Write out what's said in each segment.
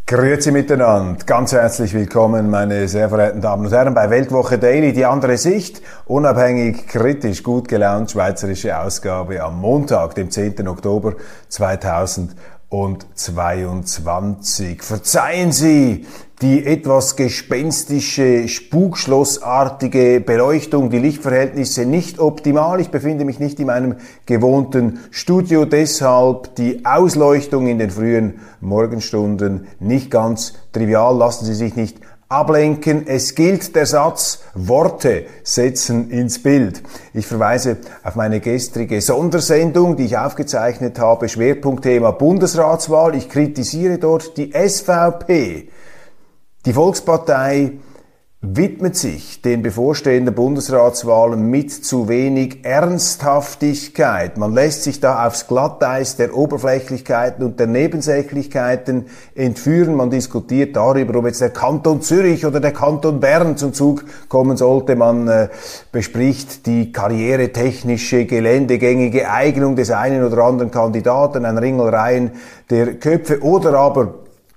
Grüezi miteinander, ganz herzlich willkommen, meine sehr verehrten Damen und Herren, bei Weltwoche Daily, die andere Sicht, unabhängig, kritisch, gut gelaunt, schweizerische Ausgabe am Montag, dem 10. Oktober 2022. Verzeihen Sie die etwas gespenstische, spukschlossartige Beleuchtung, die Lichtverhältnisse nicht optimal. Ich befinde mich nicht in meinem gewohnten Studio, deshalb die Ausleuchtung in den frühen Morgenstunden nicht ganz trivial. Lassen Sie sich nicht ablenken. Es gilt der Satz, Worte setzen ins Bild. Ich verweise auf meine gestrige Sondersendung, die ich aufgezeichnet habe, Schwerpunktthema Bundesratswahl. Ich kritisiere dort die SVP. Die Volkspartei widmet sich den bevorstehenden Bundesratswahlen mit zu wenig Ernsthaftigkeit. Man lässt sich da aufs Glatteis der Oberflächlichkeiten und der Nebensächlichkeiten entführen. Man diskutiert darüber, ob jetzt der Kanton Zürich oder der Kanton Bern zum Zug kommen sollte. Man bespricht die karrieretechnische, geländegängige Eignung des einen oder anderen Kandidaten, ein Ringelreihen der Köpfe, oder aber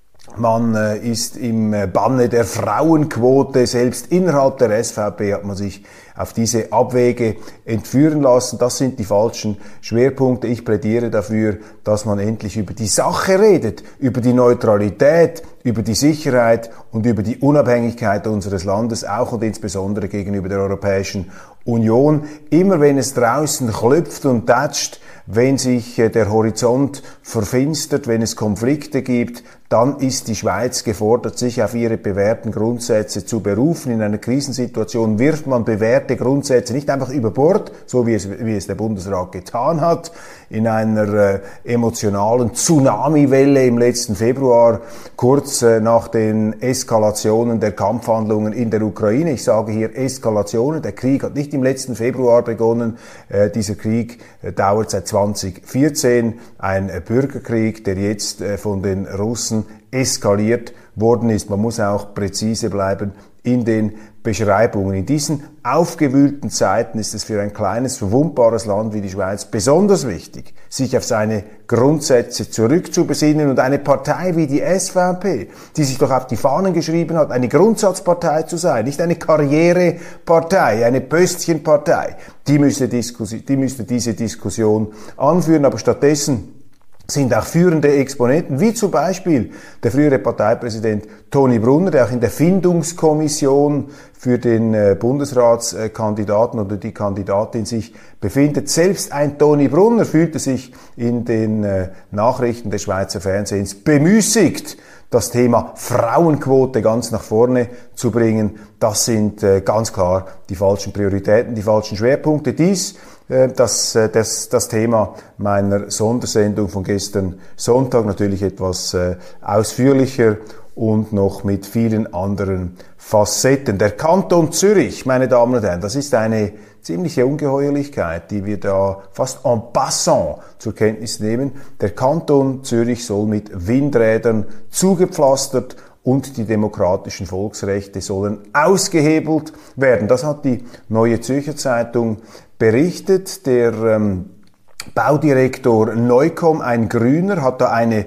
man ist im Banne der Frauenquote. Selbst innerhalb der SVP hat man sich auf diese Abwege entführen lassen. Das sind die falschen Schwerpunkte. Ich plädiere dafür, dass man endlich über die Sache redet, über die Neutralität, über die Sicherheit und über die Unabhängigkeit unseres Landes, auch und insbesondere gegenüber der Europäischen Union. Immer wenn es draußen klopft und tätscht, wenn sich der Horizont verfinstert, wenn es Konflikte gibt, dann ist die Schweiz gefordert, sich auf ihre bewährten Grundsätze zu berufen. In einer Krisensituation wirft man bewährte Grundsätze nicht einfach über Bord, so wie es der Bundesrat getan hat, in einer emotionalen Tsunamiwelle im letzten Februar, kurz nach den Eskalationen der Kampfhandlungen in der Ukraine. Ich sage hier Eskalationen. Der Krieg hat nicht im letzten Februar begonnen. Dieser Krieg dauert seit 2014. Ein Bürgerkrieg, der jetzt von den Russen eskaliert worden ist. Man muss auch präzise bleiben in den Beschreibungen. In diesen aufgewühlten Zeiten ist es für ein kleines, verwundbares Land wie die Schweiz besonders wichtig, sich auf seine Grundsätze zurückzubesinnen, und eine Partei wie die SVP, die sich doch auf die Fahnen geschrieben hat, eine Grundsatzpartei zu sein, nicht eine Karrierepartei, eine Pöstchenpartei, die müsste diese Diskussion anführen, aber stattdessen sind auch führende Exponenten, wie zum Beispiel der frühere Parteipräsident Toni Brunner, der auch in der Findungskommission für den Bundesratskandidaten oder die Kandidatin sich befindet. Selbst ein Toni Brunner fühlte sich in den Nachrichten des Schweizer Fernsehens bemüßigt, das Thema Frauenquote ganz nach vorne zu bringen. Das sind ganz klar die falschen Prioritäten, die falschen Schwerpunkte. Das Thema meiner Sondersendung von gestern Sonntag, natürlich etwas ausführlicher und noch mit vielen anderen Facetten. Der Kanton Zürich, meine Damen und Herren, das ist eine ziemliche Ungeheuerlichkeit, die wir da fast en passant zur Kenntnis nehmen. Der Kanton Zürich soll mit Windrädern zugepflastert und die demokratischen Volksrechte sollen ausgehebelt werden. Das hat die Neue Zürcher Zeitung berichtet. Der Baudirektor Neukomm, ein Grüner, hat da eine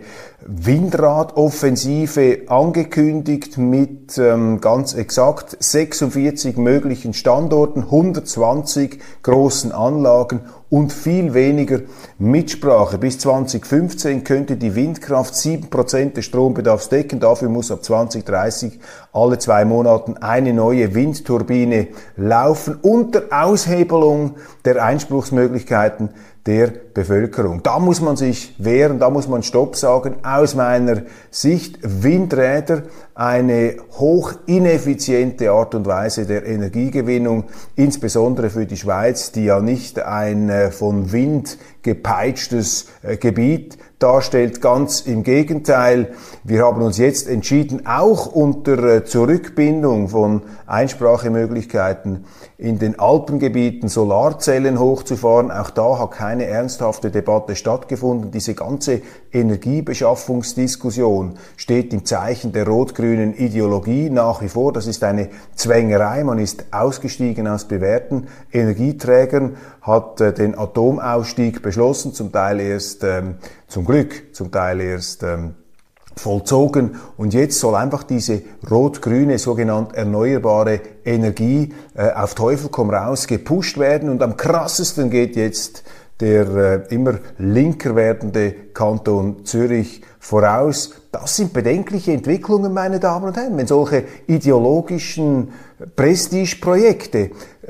Windradoffensive angekündigt mit ganz exakt 46 möglichen Standorten, 120 großen Anlagen und viel weniger Mitsprache. Bis 2015 könnte die Windkraft 7% des Strombedarfs decken. Dafür muss ab 2030 alle 2 Monaten eine neue Windturbine laufen, unter Aushebelung der Einspruchsmöglichkeiten der Bevölkerung. Da muss man sich wehren, da muss man Stopp sagen. Aus meiner Sicht Windräder eine hoch ineffiziente Art und Weise der Energiegewinnung, insbesondere für die Schweiz, die ja nicht ein von Wind gepeitschtes Gebiet darstellt. Ganz im Gegenteil, wir haben uns jetzt entschieden, auch unter Zurückbindung von Einsprachemöglichkeiten in den Alpengebieten Solarzellen hochzufahren. Auch da hat keine ernsthafte Debatte stattgefunden. Diese ganze Energiebeschaffungsdiskussion steht im Zeichen der rot-grünen Ideologie nach wie vor. Das ist eine Zwängerei. Man ist ausgestiegen aus bewährten Energieträgern, hat den Atomausstieg beschlossen, zum Teil erst vollzogen und jetzt soll einfach diese rot-grüne sogenannte erneuerbare Energie auf Teufel komm raus gepusht werden und am krassesten geht jetzt der immer linker werdende Kanton Zürich voraus. Das sind bedenkliche Entwicklungen, meine Damen und Herren, wenn solche ideologischen Prestigeprojekte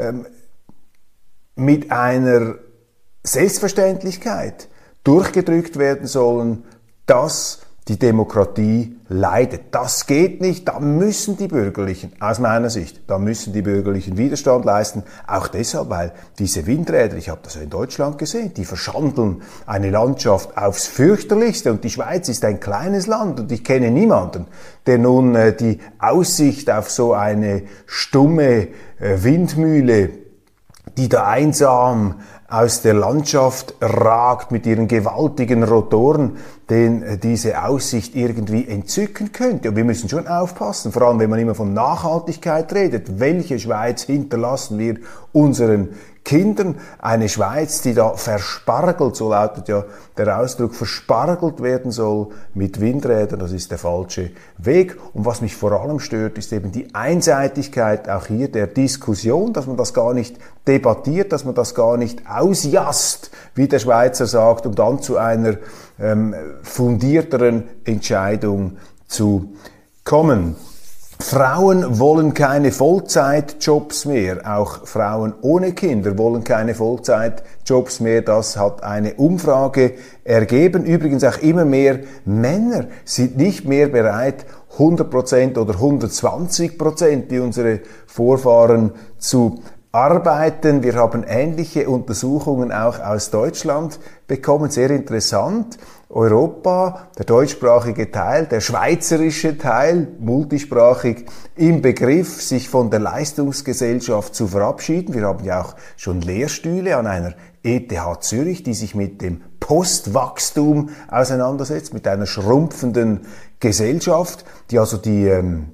mit einer Selbstverständlichkeit durchgedrückt werden sollen, dass die Demokratie leidet. Das geht nicht, da müssen die Bürgerlichen, aus meiner Sicht, da müssen die Bürgerlichen Widerstand leisten, auch deshalb, weil diese Windräder, ich habe das ja in Deutschland gesehen, die verschandeln eine Landschaft aufs fürchterlichste und die Schweiz ist ein kleines Land und ich kenne niemanden, der nun die Aussicht auf so eine stumme Windmühle, die da einsam aus der Landschaft ragt mit ihren gewaltigen Rotoren, den diese Aussicht irgendwie entzücken könnte. Und wir müssen schon aufpassen, vor allem wenn man immer von Nachhaltigkeit redet. Welche Schweiz hinterlassen wir unseren Kindern? Eine Schweiz, die da verspargelt, so lautet ja der Ausdruck, verspargelt werden soll mit Windrädern, das ist der falsche Weg. Und was mich vor allem stört, ist eben die Einseitigkeit auch hier der Diskussion, dass man das gar nicht debattiert, dass man das gar nicht ausjasst, wie der Schweizer sagt, um dann zu einer fundierteren Entscheidung zu kommen. Frauen wollen keine Vollzeitjobs mehr, auch Frauen ohne Kinder wollen keine Vollzeitjobs mehr, das hat eine Umfrage ergeben. Übrigens auch immer mehr Männer sind nicht mehr bereit, 100% oder 120% wie unsere Vorfahren zu arbeiten. Wir haben ähnliche Untersuchungen auch aus Deutschland bekommen, sehr interessant. Europa, der deutschsprachige Teil, der schweizerische Teil, multisprachig, im Begriff, sich von der Leistungsgesellschaft zu verabschieden. Wir haben ja auch schon Lehrstühle an einer ETH Zürich, die sich mit dem Postwachstum auseinandersetzt, mit einer schrumpfenden Gesellschaft, die also die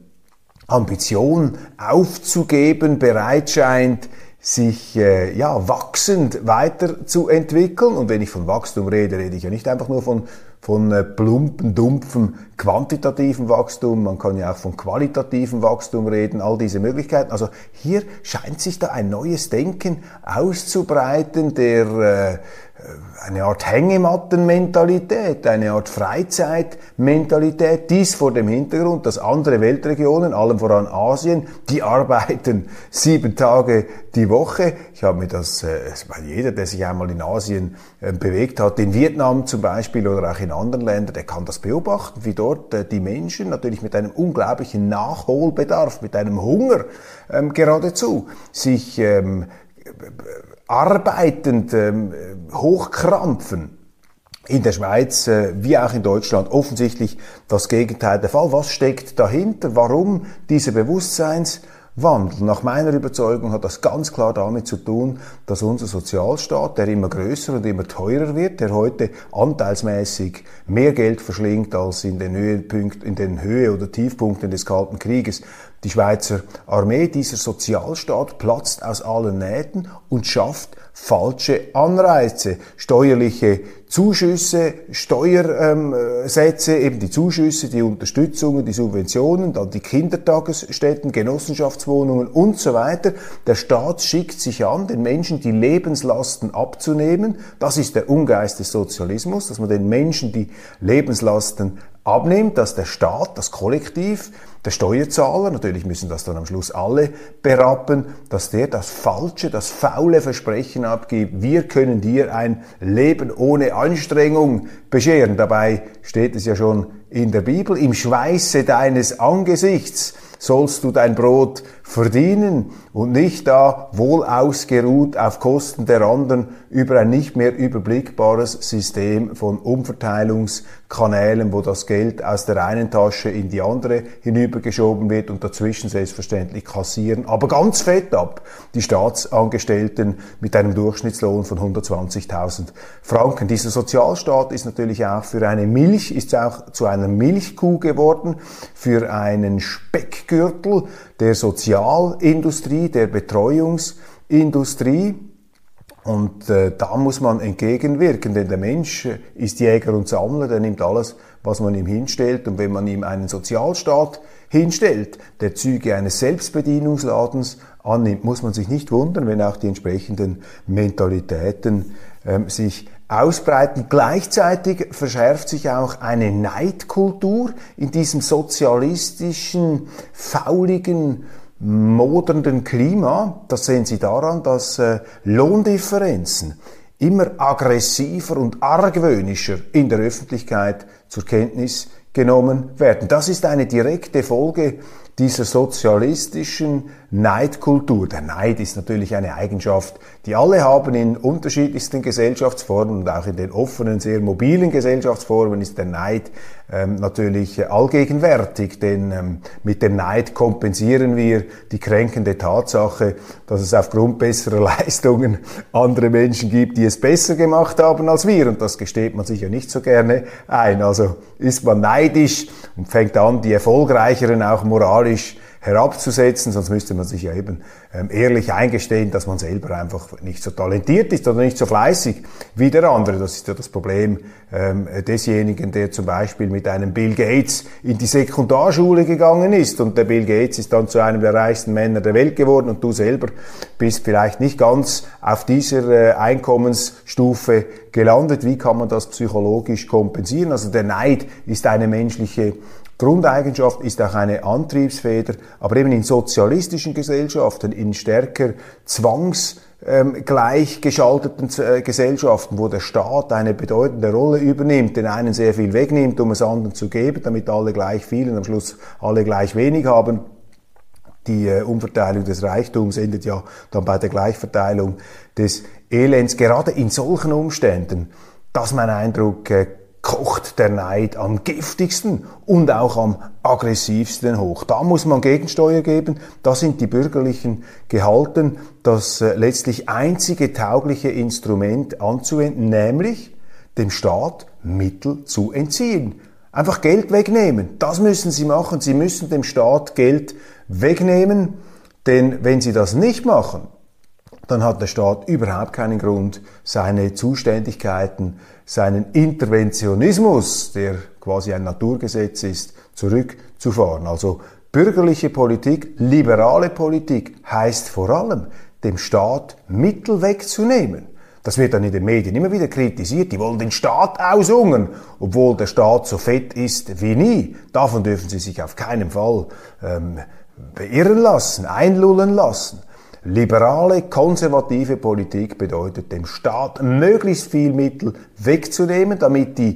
Ambition aufzugeben bereit scheint, sich wachsend weiterzuentwickeln. Und wenn ich von Wachstum rede, rede ich ja nicht einfach nur von plumpen, dumpfen, quantitativen Wachstum, man kann ja auch von qualitativen Wachstum reden, all diese Möglichkeiten. Also hier scheint sich da ein neues Denken auszubreiten, der eine Art Hängemattenmentalität, eine Art Freizeitmentalität, dies vor dem Hintergrund, dass andere Weltregionen, allem voran Asien, die arbeiten 7 Tage die Woche. Ich habe mir das, weil jeder, der sich einmal in Asien bewegt hat, in Vietnam zum Beispiel oder auch in anderen Ländern, der kann das beobachten, wie dort die Menschen natürlich mit einem unglaublichen Nachholbedarf, mit einem Hunger geradezu sich arbeitend hochkrampfen. In der Schweiz wie auch in Deutschland offensichtlich das Gegenteil der Fall. Was steckt dahinter? Warum dieser Bewusstseinswandel? Nach meiner Überzeugung hat das ganz klar damit zu tun, dass unser Sozialstaat, der immer größer und immer teurer wird, der heute anteilsmäßig mehr Geld verschlingt als in den Höhe- oder Tiefpunkten des Kalten Krieges, die Schweizer Armee, dieser Sozialstaat platzt aus allen Nähten und schafft falsche Anreize, steuerliche Zuschüsse, Steuersätze, eben die Zuschüsse, die Unterstützungen, die Subventionen, dann die Kindertagesstätten, Genossenschaftswohnungen und so weiter. Der Staat schickt sich an, den Menschen die Lebenslasten abzunehmen. Das ist der Ungeist des Sozialismus, dass man den Menschen die Lebenslasten abnimmt, dass der Staat, das Kollektiv, der Steuerzahler, natürlich müssen das dann am Schluss alle berappen, dass der das falsche, das faule Versprechen abgibt, wir können dir ein Leben ohne Anstrengung bescheren. Dabei steht es ja schon in der Bibel, im Schweiße deines Angesichts sollst du dein Brot verdienen und nicht da wohl ausgeruht auf Kosten der anderen über ein nicht mehr überblickbares System von Umverteilungskanälen, wo das Geld aus der einen Tasche in die andere hinübergeschoben wird und dazwischen selbstverständlich kassieren, aber ganz fett ab die Staatsangestellten mit einem Durchschnittslohn von 120.000 Franken. Dieser Sozialstaat ist natürlich auch für eine Milch, ist auch zu einer Milchkuh geworden, für einen Speckgürtel der Sozialindustrie, der Betreuungsindustrie. Und da muss man entgegenwirken, denn der Mensch ist Jäger und Sammler, der nimmt alles, was man ihm hinstellt. Und wenn man ihm einen Sozialstaat hinstellt, der Züge eines Selbstbedienungsladens annimmt, muss man sich nicht wundern, wenn auch die entsprechenden Mentalitäten sich ausbreiten. Gleichzeitig verschärft sich auch eine Neidkultur in diesem sozialistischen, fauligen, modernden Klima. Das sehen Sie daran, dass Lohndifferenzen immer aggressiver und argwöhnischer in der Öffentlichkeit zur Kenntnis genommen werden. Das ist eine direkte Folge dieser sozialistischen Neidkultur. Der Neid ist natürlich eine Eigenschaft, die alle haben in unterschiedlichsten Gesellschaftsformen, und auch in den offenen, sehr mobilen Gesellschaftsformen ist der Neid natürlich allgegenwärtig, denn mit dem Neid kompensieren wir die kränkende Tatsache, dass es aufgrund besserer Leistungen andere Menschen gibt, die es besser gemacht haben als wir, und das gesteht man sich ja nicht so gerne ein. Also ist man neidisch und fängt an, die Erfolgreicheren auch moralisch herabzusetzen, sonst müsste man sich ja eben ehrlich eingestehen, dass man selber einfach nicht so talentiert ist oder nicht so fleißig wie der andere. Das ist ja das Problem desjenigen, der zum Beispiel mit einem Bill Gates in die Sekundarschule gegangen ist, und der Bill Gates ist dann zu einem der reichsten Männer der Welt geworden, und du selber bist vielleicht nicht ganz auf dieser Einkommensstufe gelandet. Wie kann man das psychologisch kompensieren? Also der Neid ist eine menschliche Grundeigenschaft, ist auch eine Antriebsfeder, aber eben in sozialistischen Gesellschaften, in stärker zwangsgleichgeschalteten Gesellschaften, wo der Staat eine bedeutende Rolle übernimmt, den einen sehr viel wegnimmt, um es anderen zu geben, damit alle gleich viel und am Schluss alle gleich wenig haben. Die Umverteilung des Reichtums endet ja dann bei der Gleichverteilung des Elends. Gerade in solchen Umständen, das ist mein Eindruck, kocht der Neid am giftigsten und auch am aggressivsten hoch. Da muss man Gegensteuer geben. Da sind die Bürgerlichen gehalten, das letztlich einzige taugliche Instrument anzuwenden, nämlich dem Staat Mittel zu entziehen. Einfach Geld wegnehmen. Das müssen sie machen. Sie müssen dem Staat Geld wegnehmen, denn wenn sie das nicht machen, dann hat der Staat überhaupt keinen Grund, seine Zuständigkeiten, seinen Interventionismus, der quasi ein Naturgesetz ist, zurückzufahren. Also bürgerliche Politik, liberale Politik heißt vor allem, dem Staat Mittel wegzunehmen. Das wird dann in den Medien immer wieder kritisiert. Die wollen den Staat aushungern, obwohl der Staat so fett ist wie nie. Davon dürfen sie sich auf keinen Fall beirren lassen, einlullen lassen. Liberale, konservative Politik bedeutet, dem Staat möglichst viel Mittel wegzunehmen, damit die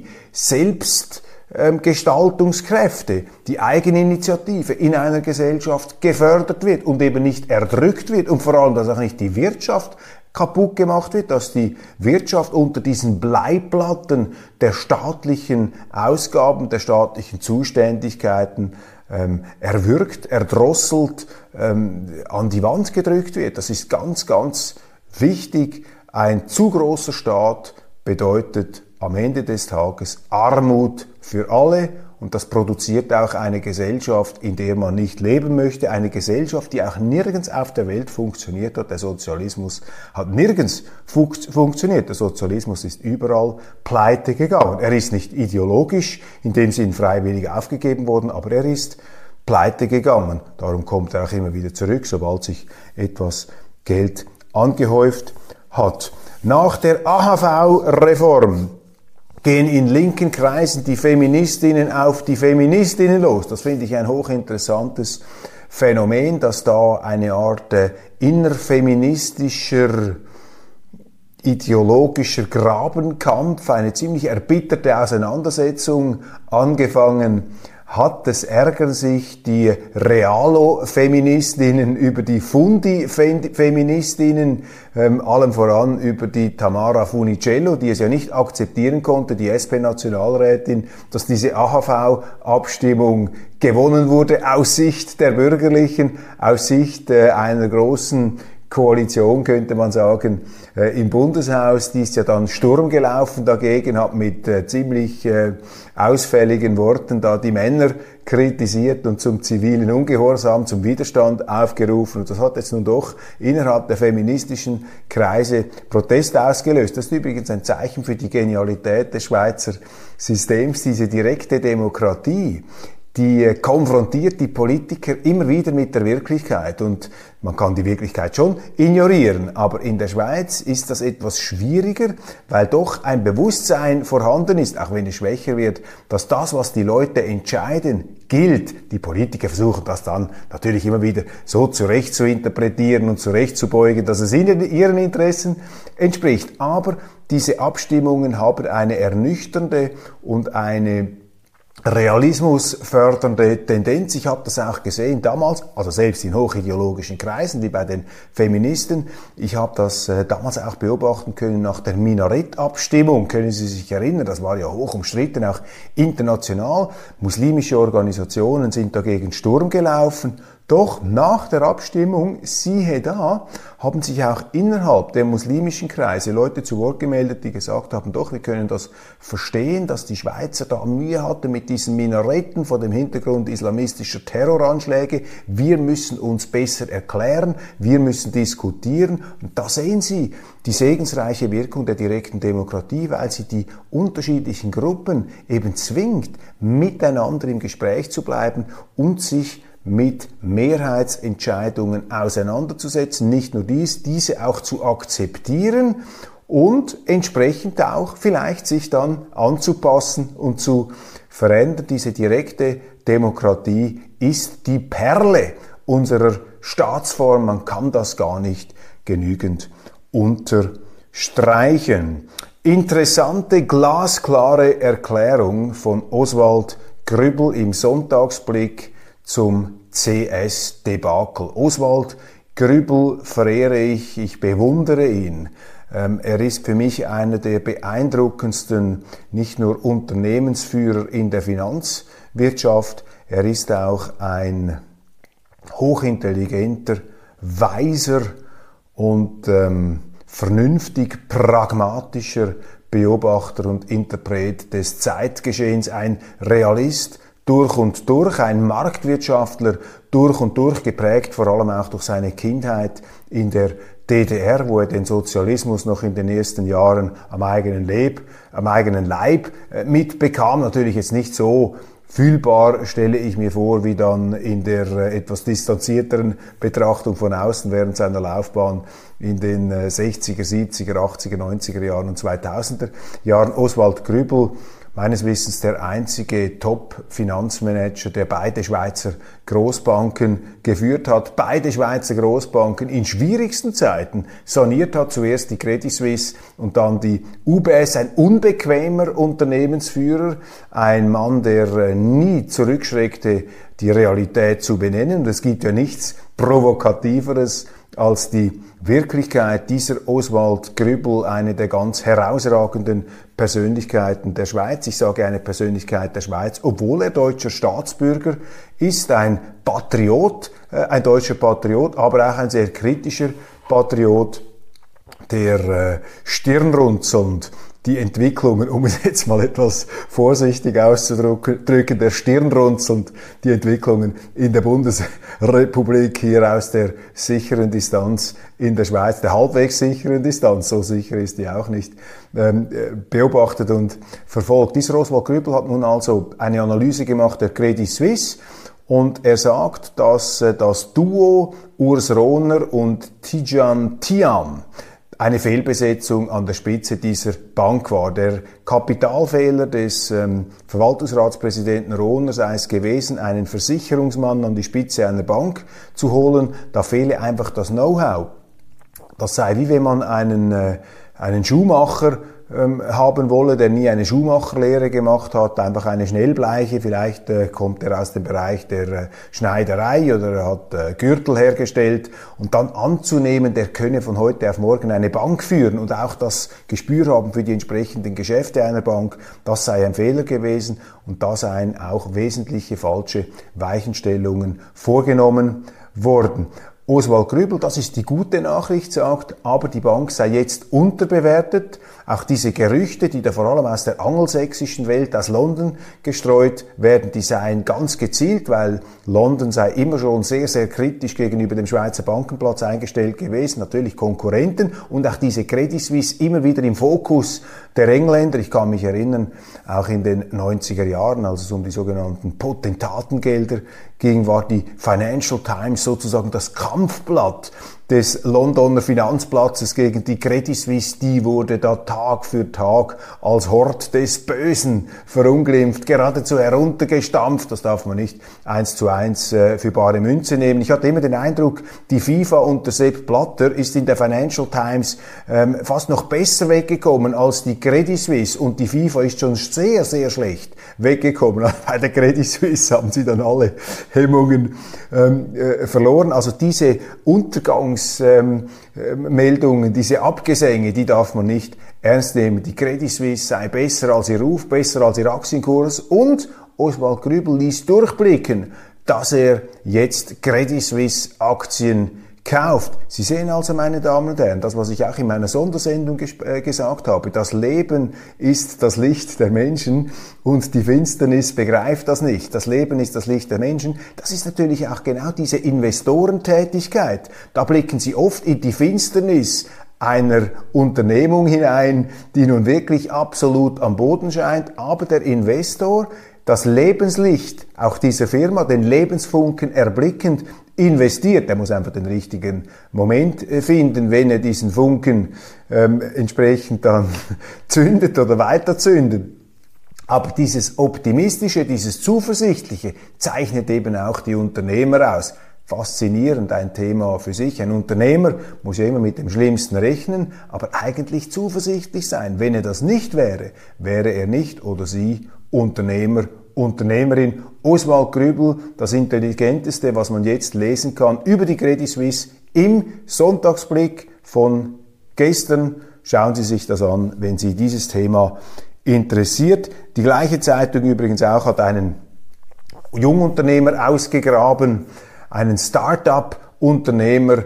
Selbstgestaltungskräfte, die Eigeninitiative in einer Gesellschaft gefördert wird und eben nicht erdrückt wird, und vor allem, dass auch nicht die Wirtschaft kaputt gemacht wird, dass die Wirtschaft unter diesen Bleiplatten der staatlichen Ausgaben, der staatlichen Zuständigkeiten erwürgt, erdrosselt, an die Wand gedrückt wird. Das ist ganz, ganz wichtig. Ein zu großer Staat bedeutet am Ende des Tages Armut für alle, und das produziert auch eine Gesellschaft, in der man nicht leben möchte, eine Gesellschaft, die auch nirgends auf der Welt funktioniert hat. Der Sozialismus hat nirgends funktioniert. Der Sozialismus ist überall pleite gegangen. Er ist nicht ideologisch, in dem Sinn freiwillig aufgegeben worden, aber er ist pleite gegangen. Darum kommt er auch immer wieder zurück, sobald sich etwas Geld angehäuft hat. Nach der AHV-Reform gehen in linken Kreisen die Feministinnen auf die Feministinnen los. Das finde ich ein hochinteressantes Phänomen, dass da eine Art innerfeministischer, ideologischer Grabenkampf, eine ziemlich erbitterte Auseinandersetzung angefangen hat. Es ärgern sich die Realo-Feministinnen über die Fundi-Feministinnen, allem voran über die Tamara Funicello, die es ja nicht akzeptieren konnte, die SP-Nationalrätin, dass diese AHV-Abstimmung gewonnen wurde aus Sicht der Bürgerlichen, aus Sicht einer großen Koalition, könnte man sagen, im Bundeshaus. Die ist ja dann Sturm gelaufen dagegen, hat mit ziemlich ausfälligen Worten da die Männer kritisiert und zum zivilen Ungehorsam, zum Widerstand aufgerufen. Und das hat jetzt nun doch innerhalb der feministischen Kreise Protest ausgelöst. Das ist übrigens ein Zeichen für die Genialität des Schweizer Systems, diese direkte Demokratie. Die konfrontiert die Politiker immer wieder mit der Wirklichkeit und man kann die Wirklichkeit schon ignorieren, aber in der Schweiz ist das etwas schwieriger, weil doch ein Bewusstsein vorhanden ist, auch wenn es schwächer wird, dass das, was die Leute entscheiden, gilt. Die Politiker versuchen das dann natürlich immer wieder so zurecht zu interpretieren und zurechtzubeugen, dass es ihren Interessen entspricht. Aber diese Abstimmungen haben eine ernüchternde und eine realismusfördernde Tendenz. Ich habe das auch gesehen damals, also selbst in hochideologischen Kreisen wie bei den Feministen. Ich habe das damals auch beobachten können nach der Minarett-Abstimmung. Können Sie sich erinnern? Das war ja hoch umstritten, auch international. Muslimische Organisationen sind dagegen Sturm gelaufen. Doch nach der Abstimmung, siehe da, haben sich auch innerhalb der muslimischen Kreise Leute zu Wort gemeldet, die gesagt haben, doch, wir können das verstehen, dass die Schweizer da Mühe hatten mit diesen Minaretten vor dem Hintergrund islamistischer Terroranschläge. Wir müssen uns besser erklären, wir müssen diskutieren. Und da sehen Sie die segensreiche Wirkung der direkten Demokratie, weil sie die unterschiedlichen Gruppen eben zwingt, miteinander im Gespräch zu bleiben und sich mit Mehrheitsentscheidungen auseinanderzusetzen, nicht nur diese auch zu akzeptieren und entsprechend auch vielleicht sich dann anzupassen und zu verändern. Diese direkte Demokratie ist die Perle unserer Staatsform. Man kann das gar nicht genügend unterstreichen. Interessante, glasklare Erklärung von Oswald Grübel im Sonntagsblick zum CS-Debakel. Oswald Grübel verehre ich bewundere ihn. Er ist für mich einer der beeindruckendsten, nicht nur Unternehmensführer in der Finanzwirtschaft, er ist auch ein hochintelligenter, weiser und vernünftig pragmatischer Beobachter und Interpret des Zeitgeschehens, ein Realist, durch und durch, ein Marktwirtschaftler, durch und durch geprägt, vor allem auch durch seine Kindheit in der DDR, wo er den Sozialismus noch in den ersten Jahren am eigenen Leib mitbekam. Natürlich jetzt nicht so fühlbar, stelle ich mir vor, wie dann in der etwas distanzierteren Betrachtung von außen während seiner Laufbahn in den 60er, 70er, 80er, 90er Jahren und 2000er Jahren. Oswald Grübel, meines Wissens der einzige Top-Finanzmanager, der beide Schweizer Großbanken geführt hat, beide Schweizer Großbanken in schwierigsten Zeiten saniert hat, zuerst die Credit Suisse und dann die UBS, ein unbequemer Unternehmensführer, ein Mann, der nie zurückschreckte, die Realität zu benennen. Und es gibt ja nichts Provokativeres als die Wirklichkeit. Dieser Oswald Grübel, eine der ganz herausragenden Persönlichkeiten der Schweiz. Ich sage eine Persönlichkeit der Schweiz, obwohl er deutscher Staatsbürger ist, ein Patriot, ein deutscher Patriot, aber auch ein sehr kritischer Patriot, der stirnrunzelnd die Entwicklungen, um es jetzt mal etwas vorsichtig auszudrücken, der stirnrunzelnd die Entwicklungen in der Bundesrepublik hier aus der sicheren Distanz in der Schweiz, der halbwegs sicheren Distanz, so sicher ist die auch nicht, beobachtet und verfolgt. Dieser Oswald Grübel hat nun also eine Analyse gemacht der Credit Suisse und er sagt, dass das Duo Urs Rohner und Tidjane Thiam eine Fehlbesetzung an der Spitze dieser Bank war. Der Kapitalfehler des Verwaltungsratspräsidenten Rohner sei es gewesen, einen Versicherungsmann an die Spitze einer Bank zu holen. Da fehle einfach das Know-how. Das sei wie wenn man einen Schuhmacher haben wolle, der nie eine Schuhmacherlehre gemacht hat, einfach eine Schnellbleiche, vielleicht kommt er aus dem Bereich der Schneiderei oder er hat Gürtel hergestellt und dann anzunehmen, der könne von heute auf morgen eine Bank führen und auch das Gespür haben für die entsprechenden Geschäfte einer Bank, das sei ein Fehler gewesen und da seien auch wesentliche falsche Weichenstellungen vorgenommen worden. Oswald Grübel, das ist die gute Nachricht, sagt, aber die Bank sei jetzt unterbewertet. Auch diese Gerüchte, die da vor allem aus der angelsächsischen Welt, aus London gestreut werden, die seien ganz gezielt, weil London sei immer schon sehr, sehr kritisch gegenüber dem Schweizer Bankenplatz eingestellt gewesen, natürlich Konkurrenten, und auch diese Credit Suisse immer wieder im Fokus der Engländer. Ich kann mich erinnern, auch in den 90er Jahren, als es um die sogenannten Potentatengelder ging, war die Financial Times sozusagen das Kampfblatt des Londoner Finanzplatzes gegen die Credit Suisse. Die wurde da Tag für Tag als Hort des Bösen verunglimpft, geradezu heruntergestampft. Das darf man nicht 1:1 für bare Münze nehmen. Ich hatte immer den Eindruck, die FIFA unter Sepp Blatter ist in der Financial Times fast noch besser weggekommen als die Credit Suisse, und die FIFA ist schon sehr, sehr schlecht weggekommen. Bei der Credit Suisse haben sie dann alle Hemmungen verloren. Also diese Untergangsmeldungen, diese Abgesänge, die darf man nicht ernst nehmen. Die Credit Suisse sei besser als ihr Ruf, besser als ihr Aktienkurs, und Oswald Grübel ließ durchblicken, dass er jetzt Credit Suisse Aktien kauft. Sie sehen also, meine Damen und Herren, das, was ich auch in meiner Sondersendung gesagt habe, das Leben ist das Licht der Menschen und die Finsternis begreift das nicht. Das Leben ist das Licht der Menschen. Das ist natürlich auch genau diese Investorentätigkeit. Da blicken Sie oft in die Finsternis einer Unternehmung hinein, die nun wirklich absolut am Boden scheint, aber der Investor, das Lebenslicht auch dieser Firma, den Lebensfunken erblickend, investiert. Er muss einfach den richtigen Moment finden, wenn er diesen Funken entsprechend dann zündet oder weiterzündet. Aber dieses Optimistische, dieses Zuversichtliche zeichnet eben auch die Unternehmer aus. Faszinierend, ein Thema für sich. Ein Unternehmer muss ja immer mit dem Schlimmsten rechnen, aber eigentlich zuversichtlich sein. Wenn er das nicht wäre, wäre er nicht oder sie Unternehmer, Unternehmerin. Oswald Grübel, das Intelligenteste, was man jetzt lesen kann über die Credit Suisse im Sonntagsblick von gestern. Schauen Sie sich das an, wenn Sie dieses Thema interessiert. Die gleiche Zeitung übrigens auch hat einen Jungunternehmer ausgegraben, einen Start-up-Unternehmer,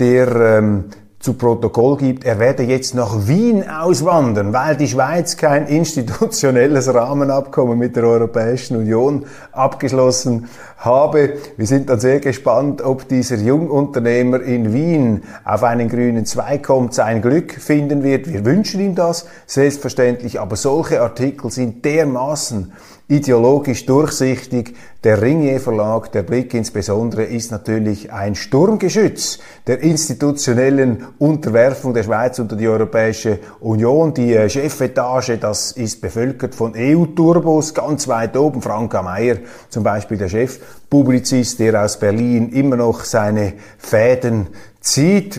der zu Protokoll gibt, er werde jetzt nach Wien auswandern, weil die Schweiz kein institutionelles Rahmenabkommen mit der Europäischen Union abgeschlossen habe. Wir sind dann sehr gespannt, ob dieser Jungunternehmer in Wien auf einen grünen Zweig kommt, sein Glück finden wird. Wir wünschen ihm das, selbstverständlich, aber solche Artikel sind dermaßen ideologisch durchsichtig. Der Ringier Verlag, der Blick insbesondere, ist natürlich ein Sturmgeschütz der institutionellen Unterwerfung der Schweiz unter die Europäische Union. Die Chefetage, das ist bevölkert von EU-Turbos, ganz weit oben. Franka Meier zum Beispiel, der Chefpublizist, der aus Berlin immer noch seine Fäden zieht,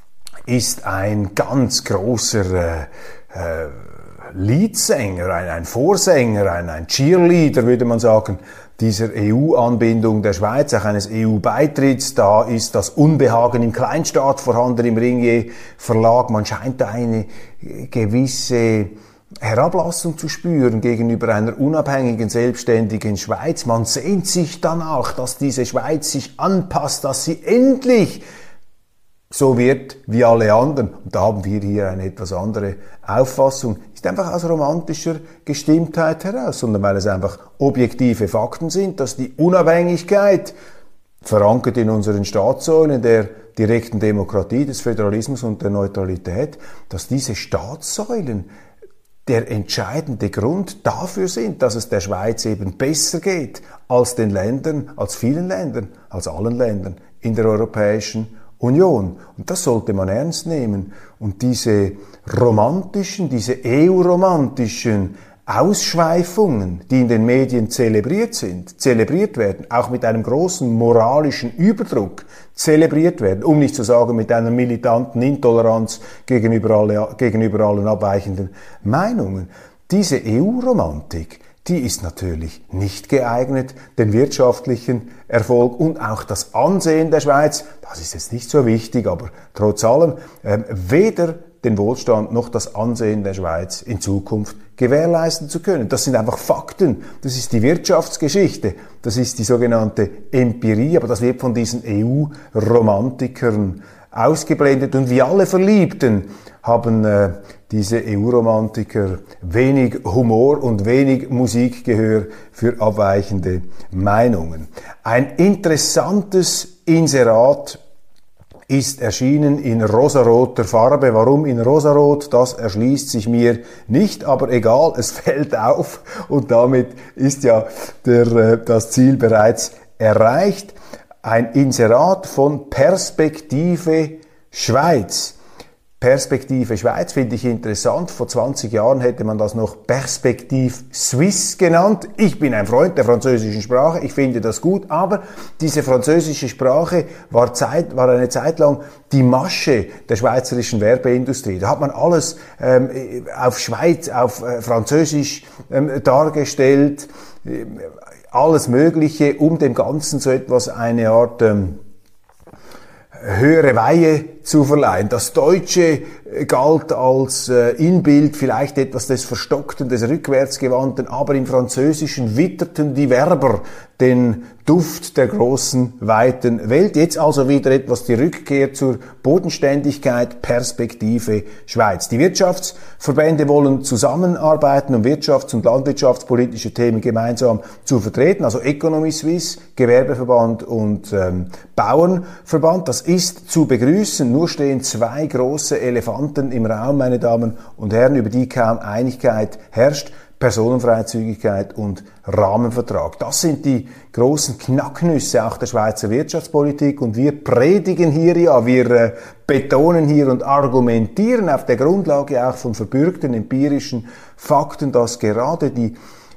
ist ein ganz großer Leadsänger, ein Vorsänger, ein Cheerleader, würde man sagen, dieser EU-Anbindung der Schweiz, auch eines EU-Beitritts. Da ist das Unbehagen im Kleinstaat vorhanden im Ringier Verlag. Man scheint da eine gewisse Herablassung zu spüren gegenüber einer unabhängigen, selbstständigen Schweiz. Man sehnt sich danach, dass diese Schweiz sich anpasst, dass sie endlich so wird wie alle anderen. Und da haben wir hier eine etwas andere Auffassung. Nicht einfach aus romantischer Gestimmtheit heraus, sondern weil es einfach objektive Fakten sind, dass die Unabhängigkeit, verankert in unseren Staatssäulen der direkten Demokratie, des Föderalismus und der Neutralität, dass diese Staatssäulen der entscheidende Grund dafür sind, dass es der Schweiz eben besser geht als den Ländern, als vielen Ländern, als allen Ländern in der Europäischen Union. Und das sollte man ernst nehmen. Und diese romantischen, diese EU-romantischen Ausschweifungen, die in den Medien zelebriert werden, auch mit einem großen moralischen Überdruck zelebriert werden, um nicht zu sagen mit einer militanten Intoleranz gegenüber allen abweichenden Meinungen. Diese EU-Romantik, die ist natürlich nicht geeignet, den wirtschaftlichen Erfolg und auch das Ansehen der Schweiz, das ist jetzt nicht so wichtig, aber trotz allem, weder den Wohlstand noch das Ansehen der Schweiz in Zukunft gewährleisten zu können. Das sind einfach Fakten. Das ist die Wirtschaftsgeschichte. Das ist die sogenannte Empirie. Aber das wird von diesen EU-Romantikern ausgeblendet. Und wie alle Verliebten haben diese EU-Romantiker wenig Humor und wenig Musikgehör für abweichende Meinungen. Ein interessantes Inserat ist erschienen in rosaroter Farbe. Warum in rosarot? Das erschließt sich mir nicht, aber egal, es fällt auf und damit ist ja das Ziel bereits erreicht. Ein Inserat von Perspektive Schweiz. Perspektive Schweiz finde ich interessant. Vor 20 Jahren hätte man das noch Perspektive Suisse genannt. Ich bin ein Freund der französischen Sprache, ich finde das gut, aber diese französische Sprache war eine Zeit lang die Masche der schweizerischen Werbeindustrie. Da hat man alles auf Französisch dargestellt, alles Mögliche, um dem Ganzen so etwas eine Art höhere Weihe zu verleihen. Das Deutsche galt als Inbild vielleicht etwas des Verstockten, des Rückwärtsgewandten, aber im Französischen witterten die Werber den Duft der großen, weiten Welt. Jetzt also wieder etwas die Rückkehr zur Bodenständigkeit, Perspektive Schweiz. Die Wirtschaftsverbände wollen zusammenarbeiten, um wirtschafts- und landwirtschaftspolitische Themen gemeinsam zu vertreten, also Economy Suisse, Gewerbeverband und Bauernverband. Das ist zu begrüßen. Nur stehen zwei große Elefanten im Raum, meine Damen und Herren, über die kaum Einigkeit herrscht. Personenfreizügigkeit und Rahmenvertrag. Das sind die großen Knacknüsse auch der Schweizer Wirtschaftspolitik und wir predigen hier ja, wir betonen hier und argumentieren auf der Grundlage auch von verbürgten empirischen Fakten, dass gerade die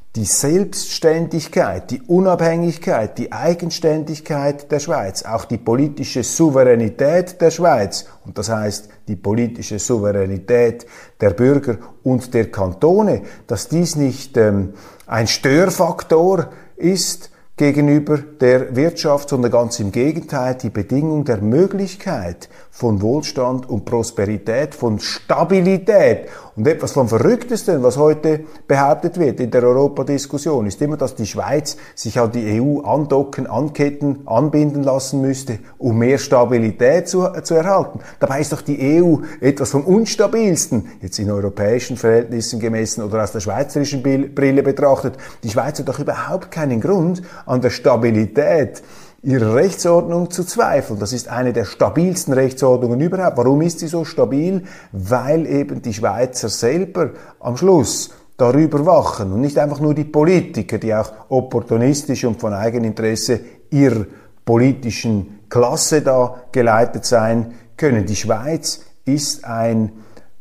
Selbstständigkeit, die Unabhängigkeit, die Eigenständigkeit der Schweiz, auch die politische Souveränität der Schweiz, und das heißt die politische Souveränität der Bürger und der Kantone, dass dies nicht ein Störfaktor ist gegenüber der Wirtschaft, sondern ganz im Gegenteil die Bedingung der Möglichkeit von Wohlstand und Prosperität, von Stabilität. Und etwas vom Verrücktesten, was heute behauptet wird in der Europadiskussion, ist immer, dass die Schweiz sich an die EU andocken, anketten, anbinden lassen müsste, um mehr Stabilität zu erhalten. Dabei ist doch die EU etwas vom Unstabilsten, jetzt in europäischen Verhältnissen gemessen oder aus der schweizerischen Brille betrachtet. Die Schweiz hat doch überhaupt keinen Grund, an der Stabilität ihrer Rechtsordnung zu zweifeln. Das ist eine der stabilsten Rechtsordnungen überhaupt. Warum ist sie so stabil? Weil eben die Schweizer selber am Schluss darüber wachen und nicht einfach nur die Politiker, die auch opportunistisch und von Eigeninteresse ihrer politischen Klasse da geleitet sein können. Die Schweiz ist ein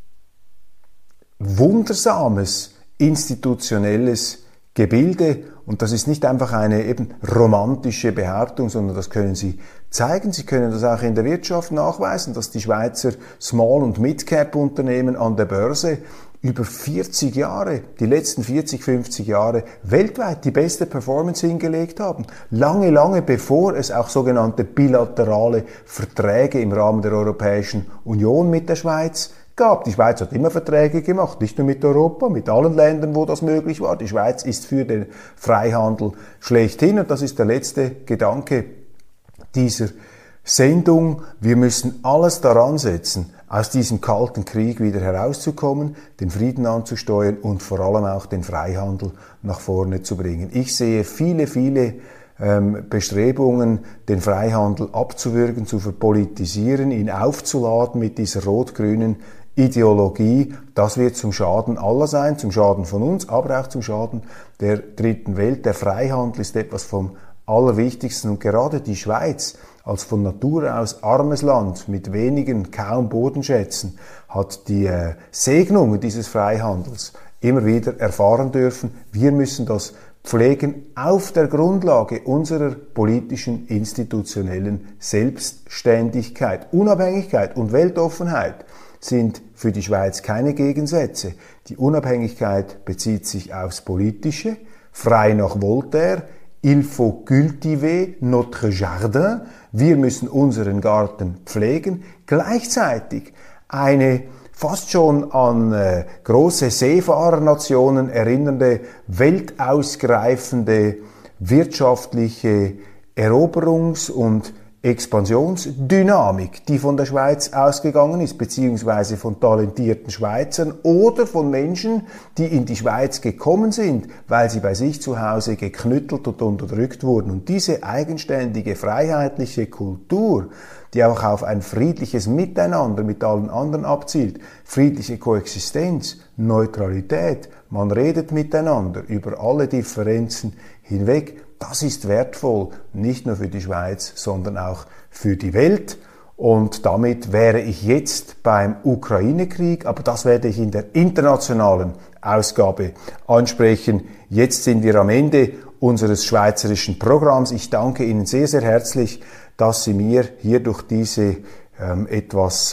wundersames institutionelles Gebilde. Und das ist nicht einfach eine eben romantische Behauptung, sondern das können Sie zeigen. Sie können das auch in der Wirtschaft nachweisen, dass die Schweizer Small- und Mid-Cap-Unternehmen an der Börse über 40 Jahre, die letzten 40, 50 Jahre weltweit die beste Performance hingelegt haben. Lange, lange bevor es auch sogenannte bilaterale Verträge im Rahmen der Europäischen Union mit der Schweiz gab. Die Schweiz hat immer Verträge gemacht, nicht nur mit Europa, mit allen Ländern, wo das möglich war. Die Schweiz ist für den Freihandel schlechthin und das ist der letzte Gedanke dieser Sendung. Wir müssen alles daran setzen, aus diesem kalten Krieg wieder herauszukommen, den Frieden anzusteuern und vor allem auch den Freihandel nach vorne zu bringen. Ich sehe viele Bestrebungen, den Freihandel abzuwürgen, zu verpolitisieren, ihn aufzuladen mit dieser rot-grünen Ideologie. Das wird zum Schaden aller sein, zum Schaden von uns, aber auch zum Schaden der dritten Welt. Der Freihandel ist etwas vom Allerwichtigsten und gerade die Schweiz als von Natur aus armes Land mit wenigen, kaum Bodenschätzen hat die Segnungen dieses Freihandels immer wieder erfahren dürfen. Wir müssen das pflegen auf der Grundlage unserer politischen, institutionellen Selbstständigkeit. Unabhängigkeit und Weltoffenheit sind für die Schweiz keine Gegensätze. Die Unabhängigkeit bezieht sich aufs Politische, frei nach Voltaire, il faut cultiver notre jardin, wir müssen unseren Garten pflegen, gleichzeitig eine fast schon an große Seefahrernationen erinnernde, weltausgreifende wirtschaftliche Eroberungs- und Expansionsdynamik, die von der Schweiz ausgegangen ist, beziehungsweise von talentierten Schweizern oder von Menschen, die in die Schweiz gekommen sind, weil sie bei sich zu Hause geknüttelt und unterdrückt wurden. Und diese eigenständige, freiheitliche Kultur, die auch auf ein friedliches Miteinander mit allen anderen abzielt, friedliche Koexistenz, Neutralität, man redet miteinander über alle Differenzen hinweg, das ist wertvoll, nicht nur für die Schweiz, sondern auch für die Welt. Und damit wäre ich jetzt beim Ukraine-Krieg, aber das werde ich in der internationalen Ausgabe ansprechen. Jetzt sind wir am Ende unseres schweizerischen Programms. Ich danke Ihnen sehr, sehr herzlich, dass Sie mir hier durch diese etwas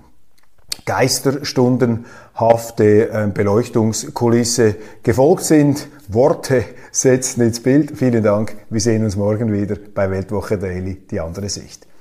geisterstundenhafte Beleuchtungskulisse gefolgt sind. Worte setzen ins Bild. Vielen Dank. Wir sehen uns morgen wieder bei Weltwoche Daily, die andere Sicht.